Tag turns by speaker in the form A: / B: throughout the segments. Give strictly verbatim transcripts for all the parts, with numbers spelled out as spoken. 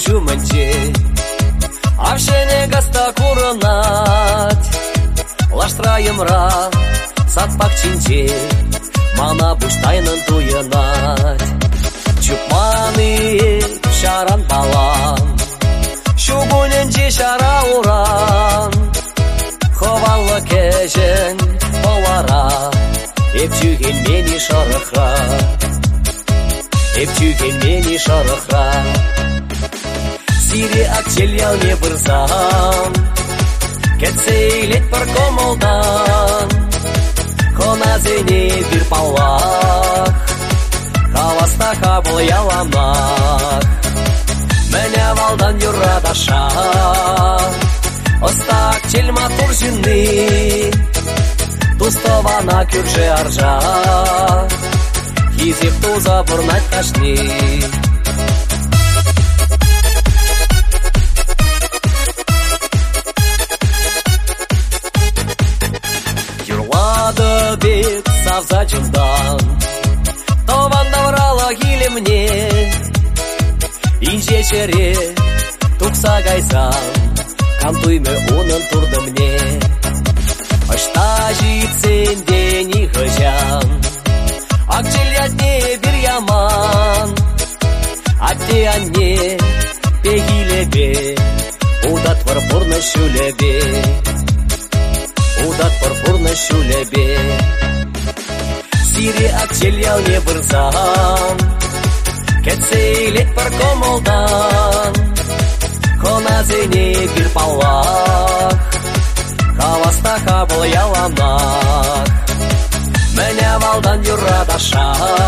A: күшімінде Авшене гаста курынат Лаштырайымра сатпак чинче Мана буштайнын туйынат Чупманы шаран балам Шугуненче шара уран Ховалы кежен болара Эпчүген мени шарыха Эпчүген мени шарыха Сире акчельял не бырзам Кетсейлет бір комолдан Коназене бір паллах Хаваста хабыл яламах Мене валдан юрадаша Остак чельма туржины Тустована күрже аржа Хизеп туза бурнать кашни Юрлады бек савзачымдан Тован даврала хиле мне Инже шере тукса гайзам Кантуйме унын турды мне Ашта житсен дени хыжам Акчелятне бир яман Атте анне пегилебе Удат пурпурны шулебе Удат пурпурны шулебе Сире акчельял не бырзам Кетсейлет бір комолдан Коназене бір паллах Хаваста хабыл яламах Мене валдан юрадаша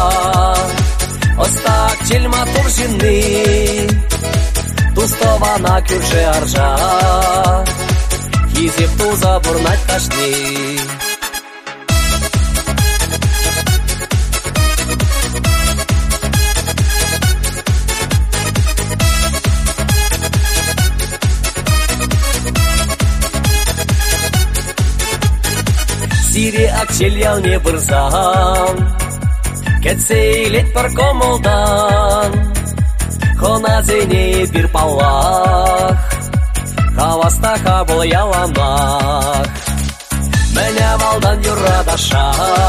A: Остак чельма туржины Тустована күрже аржа Хизеп туза бурнать кашни Сире акчельял не бырзам Кетсейлет бір комолдан Коназене бір паллах Хаваста хабыл яламах Мене валдан юрадаша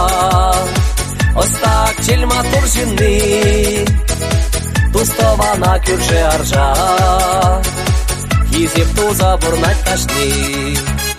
A: Остак чельма туржины Тустована күрже аржа Хизеп туза бурнать кашни